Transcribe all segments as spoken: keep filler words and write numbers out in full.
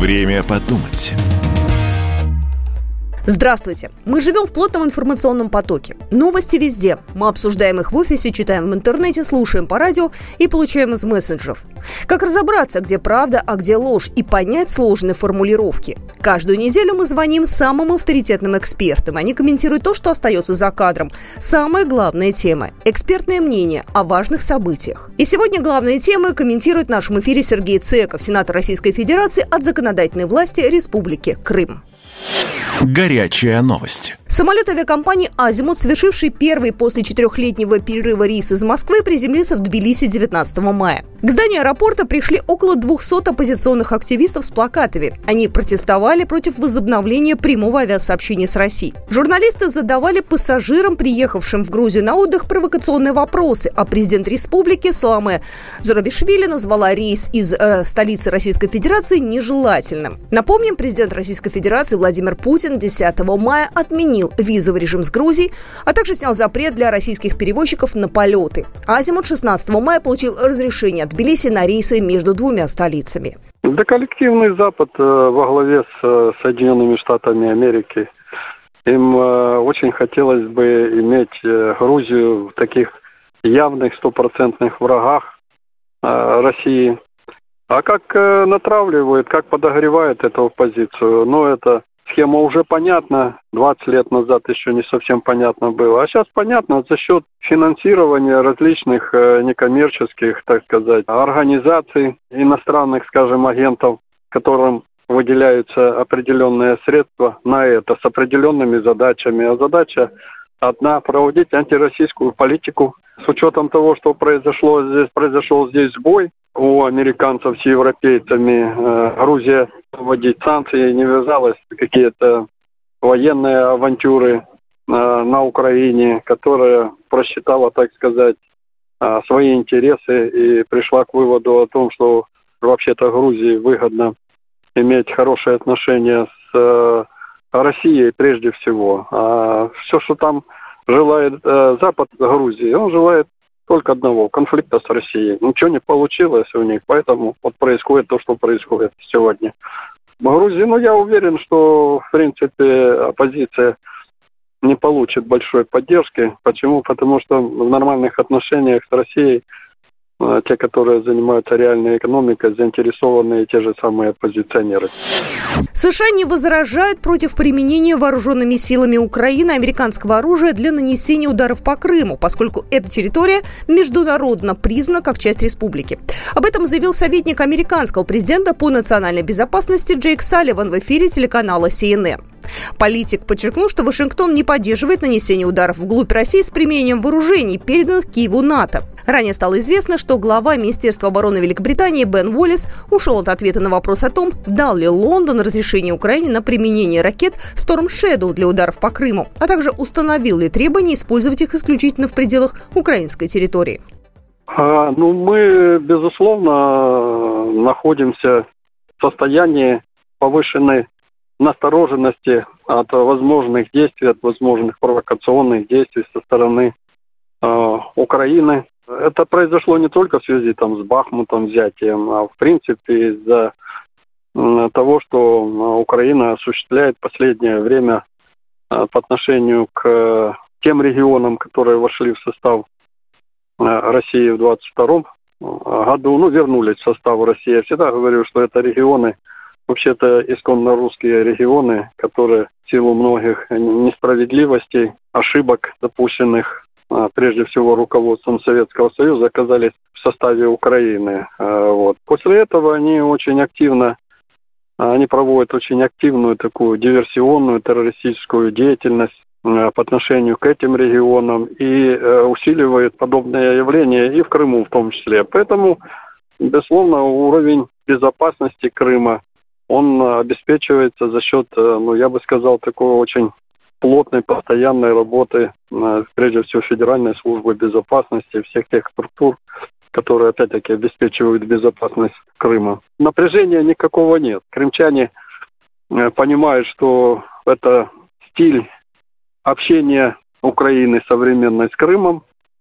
Время подумать. Здравствуйте! Мы живем в плотном информационном потоке. Новости везде. Мы обсуждаем их в офисе, читаем в интернете, слушаем по радио и получаем из мессенджеров. Как разобраться, где правда, а где ложь, и понять сложные формулировки? Каждую неделю мы звоним самым авторитетным экспертам. Они комментируют то, что остается за кадром. Самая главная тема – экспертное мнение о важных событиях. И сегодня главные темы комментирует в нашем эфире Сергей Цеков, сенатор Российской Федерации от законодательной власти Республики Крым. Горячая новость. Самолет авиакомпании «Азимут», совершивший первый после четырехлетнего перерыва рейс из Москвы, приземлился в Тбилиси девятнадцатого мая. К зданию аэропорта пришли около двухсот оппозиционных активистов с плакатами. Они протестовали против возобновления прямого авиасообщения с Россией. Журналисты задавали пассажирам, приехавшим в Грузию на отдых, провокационные вопросы, а президент республики Саломе Зурабишвили назвала рейс из э, столицы Российской Федерации нежелательным. Напомним, президент Российской Федерации Владимир Путин десятого мая отменил визовый режим с Грузией, а также снял запрет для российских перевозчиков на полеты. «Азимут» шестнадцатого мая получил разрешение от Тбилиси на рейсы между двумя столицами. Да, коллективный Запад э, во главе с э, Соединенными Штатами Америки. Им э, очень хотелось бы иметь э, Грузию в таких явных стопроцентных врагах э, России. А как э, натравливают, как подогревают эту позицию, ну это... Схема уже понятна, двадцать лет назад еще не совсем понятно было, а сейчас понятно за счет финансирования различных э, некоммерческих, так сказать, организаций, иностранных, скажем, агентов, которым выделяются определенные средства на это с определенными задачами. А задача одна – проводить антироссийскую политику. С учетом того, что произошло здесь, произошел здесь сбой у американцев с европейцами, э, Грузия вводить санкции не ввязалась в какие-то военные авантюры э, на Украине, которая просчитала, так сказать, э, свои интересы и пришла к выводу о том, что вообще-то Грузии выгодно иметь хорошие отношения с э, Россией прежде всего. А все, что там желает э, Запад Грузии, он желает только одного – конфликта с Россией. Ничего не получилось у них, поэтому вот происходит то, что происходит сегодня. В Грузии, ну, я уверен, что, в принципе, оппозиция не получит большой поддержки. Почему? Потому что в нормальных отношениях с Россией те, которые занимаются реальной экономикой, заинтересованные те же самые оппозиционеры. США не возражают против применения вооруженными силами Украины американского оружия для нанесения ударов по Крыму, поскольку эта территория международно признана как часть республики. Об этом заявил советник американского президента по национальной безопасности Джейк Салливан в эфире телеканала си эн эн. Политик подчеркнул, что Вашингтон не поддерживает нанесение ударов вглубь России с применением вооружений, переданных Киеву НАТО. Ранее стало известно, что глава Министерства обороны Великобритании Бен Уоллес ушел от ответа на вопрос о том, дал ли Лондон разрешение Украине на применение ракет Storm Shadow для ударов по Крыму, а также установил ли требование использовать их исключительно в пределах украинской территории. А, ну, мы, безусловно, находимся в состоянии повышенной настороженности от возможных действий, от возможных провокационных действий со стороны э, Украины. Это произошло не только в связи там, с Бахмутом, взятием, а в принципе из-за э, того, что Украина осуществляет в последнее время э, по отношению к э, тем регионам, которые вошли в состав э, России в двадцать втором году, ну, вернулись в состав России. Я всегда говорю, что это регионы, вообще-то исконно русские регионы, которые в силу многих несправедливостей, ошибок, допущенных прежде всего руководством Советского Союза, оказались в составе Украины. Вот. После этого они очень активно, они проводят очень активную такую диверсионную террористическую деятельность по отношению к этим регионам и усиливают подобные явления и в Крыму в том числе. Поэтому, безусловно, уровень безопасности Крыма он обеспечивается за счет, ну, я бы сказал, такой очень плотной, постоянной работы, прежде всего, Федеральной службы безопасности, всех тех структур, которые, опять-таки, обеспечивают безопасность Крыма. Напряжения никакого нет. Крымчане понимают, что это стиль общения Украины современной с Крымом,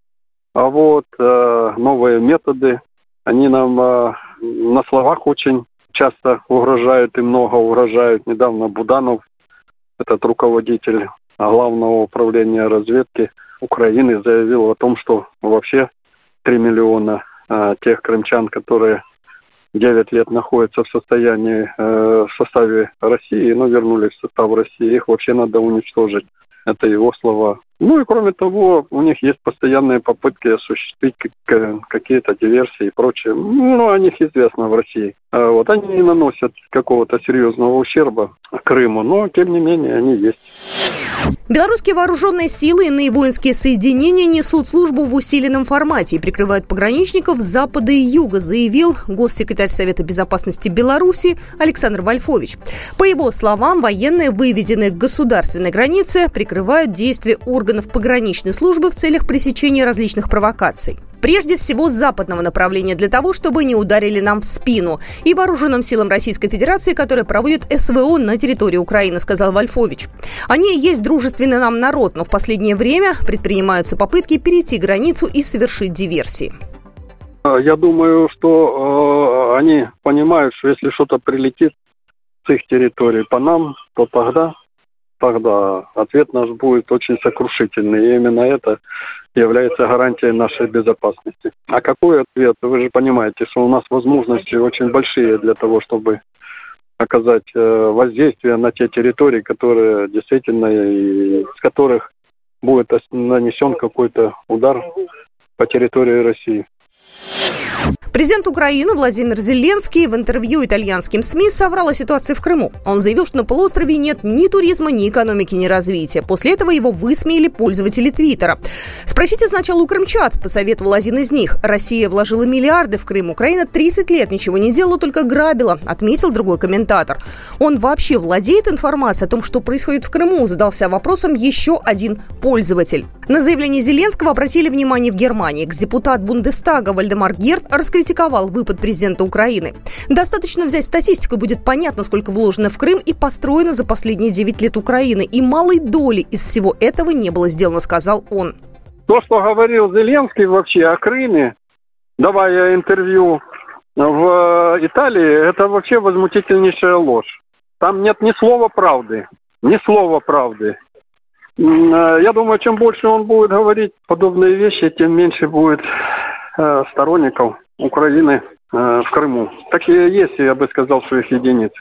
а вот новые методы, они нам на словах очень часто угрожают и много угрожают. Недавно Буданов, этот руководитель Главного управления разведки Украины, заявил о том, что вообще три миллиона э, тех крымчан, которые девять лет находятся в состоянии, э, в составе России, но вернулись в состав России, их вообще надо уничтожить. Это его слова. Ну и кроме того, у них есть постоянные попытки осуществить какие-то диверсии и прочее. Ну, о них известно в России. Вот они не наносят какого-то серьезного ущерба Крыму, но тем не менее они есть. Белорусские вооруженные силы и иные воинские соединения несут службу в усиленном формате и прикрывают пограничников с запада и юга, заявил госсекретарь Совета безопасности Беларуси Александр Вольфович. По его словам, военные, выведенные к государственной границе, прикрывают действия органов пограничной службы в целях пресечения различных провокаций. Прежде всего, с западного направления для того, чтобы не ударили нам в спину. И вооруженным силам Российской Федерации, которые проводят СВО на территории Украины, сказал Вольфович. Они и есть дружественный нам народ, но в последнее время предпринимаются попытки перейти границу и совершить диверсии. Я думаю, что э, они понимают, что если что-то прилетит с их территории по нам, то тогда... тогда ответ наш будет очень сокрушительный. И именно это является гарантией нашей безопасности. А какой ответ? Вы же понимаете, что у нас возможности очень большие для того, чтобы оказать воздействие на те территории, которые действительно, и с которых будет нанесен какой-то удар по территории России. Президент Украины Владимир Зеленский в интервью итальянским СМИ соврал о ситуации в Крыму. Он заявил, что на полуострове нет ни туризма, ни экономики, ни развития. После этого его высмеяли пользователи Твиттера. Спросите сначала у крымчан, посоветовал один из них. Россия вложила миллиарды в Крым. Украина тридцать лет ничего не делала, только грабила, отметил другой комментатор. Он вообще владеет информацией о том, что происходит в Крыму, задался вопросом еще один пользователь. На заявление Зеленского обратили внимание в Германии. Экс-депутат Бундестага Вальдемар Герт раскритиковал выпад президента Украины. Достаточно взять статистику, и будет понятно, сколько вложено в Крым и построено за последние девять лет Украины. И малой доли из всего этого не было сделано, сказал он. То, что говорил Зеленский вообще о Крыме, давая интервью в Италии, это вообще возмутительнейшая ложь. Там нет ни слова правды. Ни слова правды. Я думаю, чем больше он будет говорить подобные вещи, тем меньше будет э, сторонников Украины э, в Крыму. Такие есть, я бы сказал, что их единицы.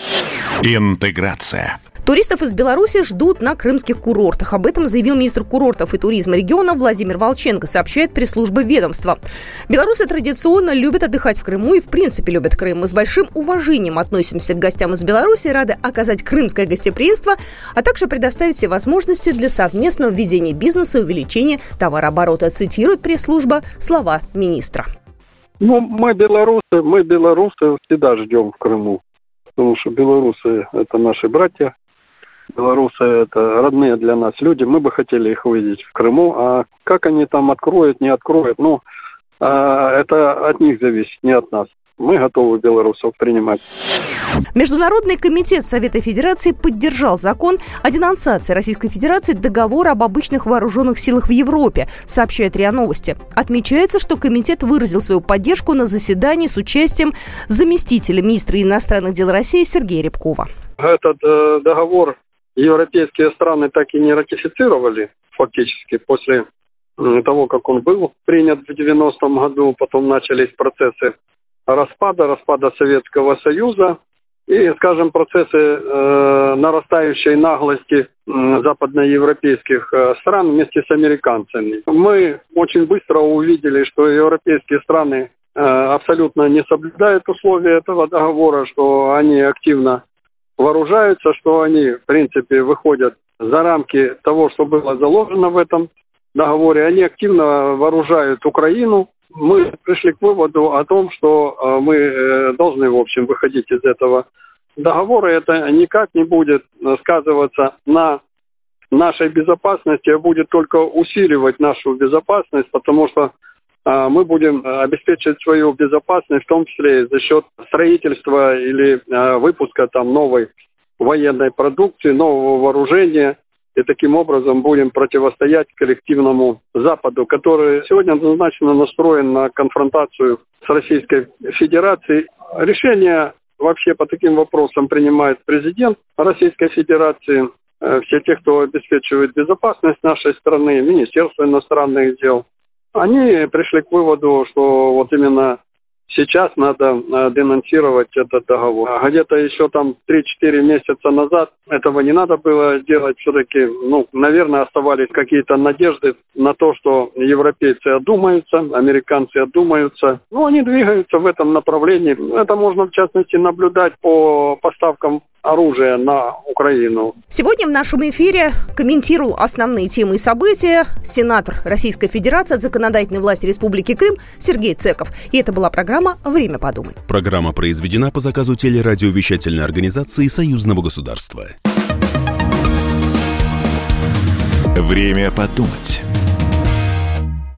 Интеграция. Туристов из Беларуси ждут на крымских курортах. Об этом заявил министр курортов и туризма региона Владимир Волченко, сообщает пресс-служба ведомства. Белорусы традиционно любят отдыхать в Крыму и в принципе любят Крым. Мы с большим уважением относимся к гостям из Беларуси, рады оказать крымское гостеприимство, а также предоставить все возможности для совместного ведения бизнеса и увеличения товарооборота, цитирует пресс-служба слова министра. Ну, мы белорусы, мы белорусы всегда ждем в Крыму, потому что белорусы – это наши братья. Белорусы – это родные для нас люди, мы бы хотели их увидеть в Крыму, а как они там откроют, не откроют, ну, это от них зависит, не от нас. Мы готовы белорусов принимать. Международный комитет Совета Федерации поддержал закон о денонсации Российской Федерации договора об обычных вооруженных силах в Европе, сообщает РИА Новости. Отмечается, что комитет выразил свою поддержку на заседании с участием заместителя министра иностранных дел России Сергея Рябкова. Этот э, договор европейские страны так и не ратифицировали фактически после того, как он был принят в девяностом году. Потом начались процессы распада, распада Советского Союза и, скажем, процессы э, нарастающей наглости э, западноевропейских э, стран вместе с американцами. Мы очень быстро увидели, что европейские страны э, абсолютно не соблюдают условия этого договора, что они активно вооружаются, что они, в принципе, выходят за рамки того, что было заложено в этом договоре. Они активно вооружают Украину. Мы пришли к выводу о том, что мы должны, в общем, выходить из этого договора. Это никак не будет сказываться на нашей безопасности, а будет только усиливать нашу безопасность, потому что мы будем обеспечивать свою безопасность, в том числе и за счет строительства или выпуска там новой военной продукции, нового вооружения. И таким образом будем противостоять коллективному Западу, который сегодня однозначно настроен на конфронтацию с Российской Федерацией. Решение вообще по таким вопросам принимает президент Российской Федерации, все те, кто обеспечивает безопасность нашей страны, Министерство иностранных дел, они пришли к выводу, что вот именно сейчас надо денонсировать этот договор. А где-то еще там три-четыре месяца назад этого не надо было делать. Все-таки, ну, наверное, оставались какие-то надежды на то, что европейцы одумаются, американцы одумаются. Ну, они двигаются в этом направлении. Это можно, в частности, наблюдать по поставкам оружия на Украину. Сегодня в нашем эфире комментировал основные темы и события сенатор Российской Федерации от законодательной власти Республики Крым Сергей Цеков. И это была программа «Время подумать». Программа произведена по заказу телерадиовещательной организации Союзного государства. Время подумать.